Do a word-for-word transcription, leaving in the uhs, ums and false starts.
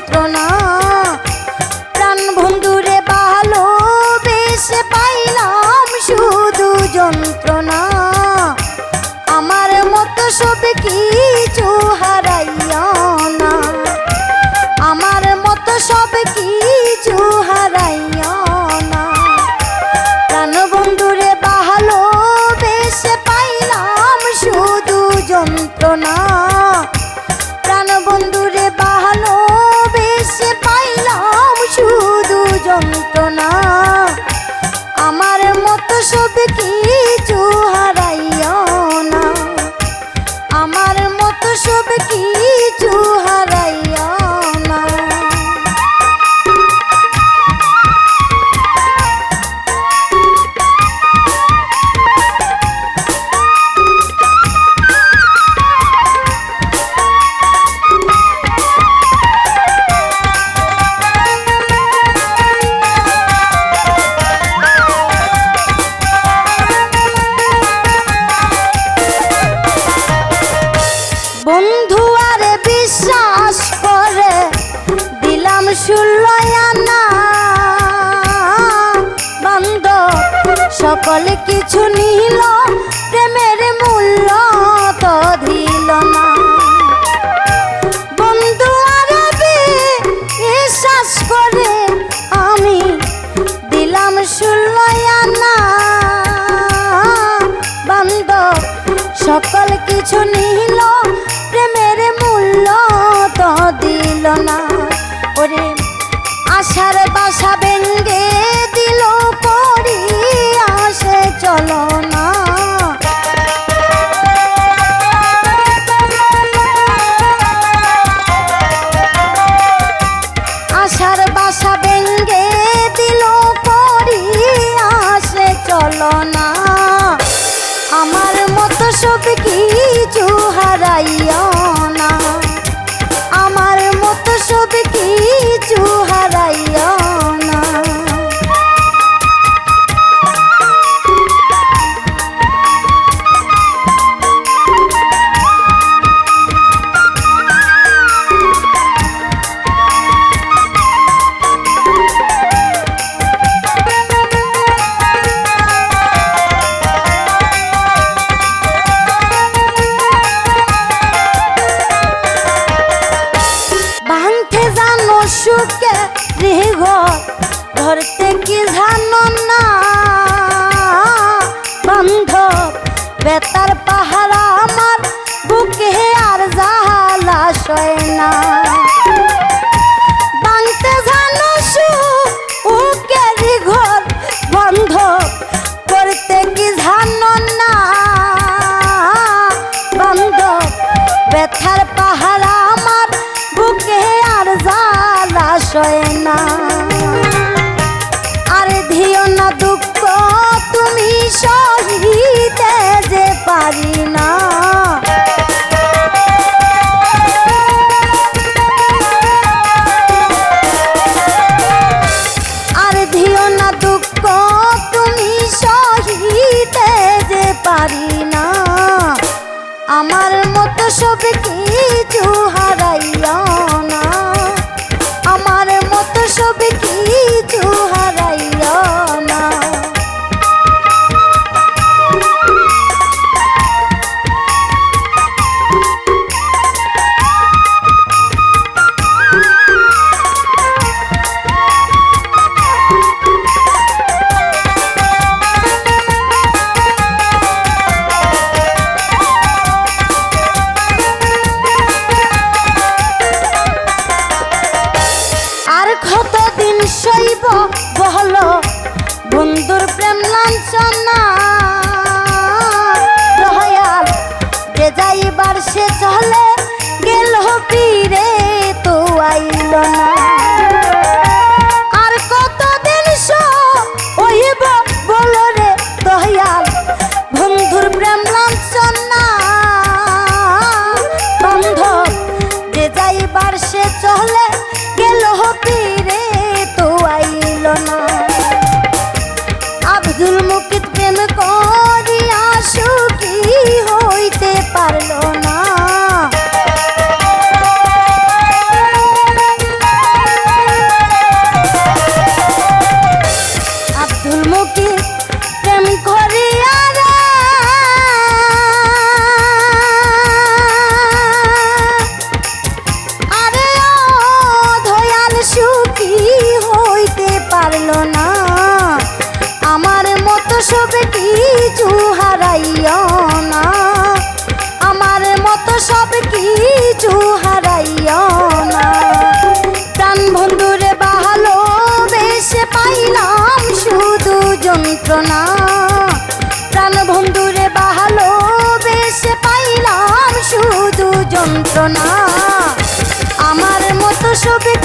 যন্ত্রণা প্রাণ বন্ধুরে ভালোবেসে পাইলাম শুধু যন্ত্রণা আমার মতো সব কিছু হারাইয়া না আমার মতো সব কিছু হারাইয়া না প্রাণ বন্ধুরে ভালোবেসে পাইলাম শুধু যন্ত্রণা প্রাণ বন্ধুরে ভালোবেসে পাইলাম শুধু যন্ত্রণা আমার মতো সব কিছু হারাইয়া না আমার মতো সব কিছু হারাইয়া না বন্ধু আরে বিশ্বাস করে দিলাম ষোলো আনা বান্ধব সকল কিছু নিল প্রেমের মূল্য তো দিল না বন্ধু আরে বিশ্বাস করে আমি দিলাম ষোলো আনা বান্ধব সকল কিছু নিল প্রেমের মূল্য তো দিল না ওরে আশার বাসা ভেঙ্গে দিল করি আসে চলো না আশার বাসা ভেঙ্গে দিল করি আসে চলো না আমার মতো সব কিছু হারাইয়া না আমার মতো সব কিছু হারাইয়া না সুখে রেঘ ধরতে কি জানো না বান্ধব বেতার পাহাড় আমার বুকে আর জ্বালা সয় না বাংতে জানো সুখে ঘর বান্ধব করতে কি জানো না বান্ধব বেতার পাহাড় আমার বুকে আর জ্বালা সয় না আর দিও না দুঃখ তুমি সহিতে যে পারি না আর দিও না দুঃখ তুমি সহিতে যে পারি না আমার মতো সব কিছু হারাইয়া না আমার মতো সব কিছু হারাইয়া না কতদিন সইব বহল বন্ধুর প্রেম লাঞ্ছনা দয়াল যে যাইবার সে চলে গেল ফিরে তো আইল না আর কতদিন সইব বল রে দয়াল বন্ধুর প্রেম লাঞ্ছনা বান্ধব যে যাইবার সে চলে গেল ফিরে তো আইল না আব্দুল মুকিত প্রেম করিয়া সুখী হইতে পারল না কিছু হারাইও না, আমার মতো সব কিছু হারাইও না। প্রাণ বন্ধুরে ভালোবেসে পাইলাম শুধু যন্ত্রণা, প্রাণ বন্ধুরে ভালোবেসে পাইলাম শুধু যন্ত্রণা, আমার মতো সব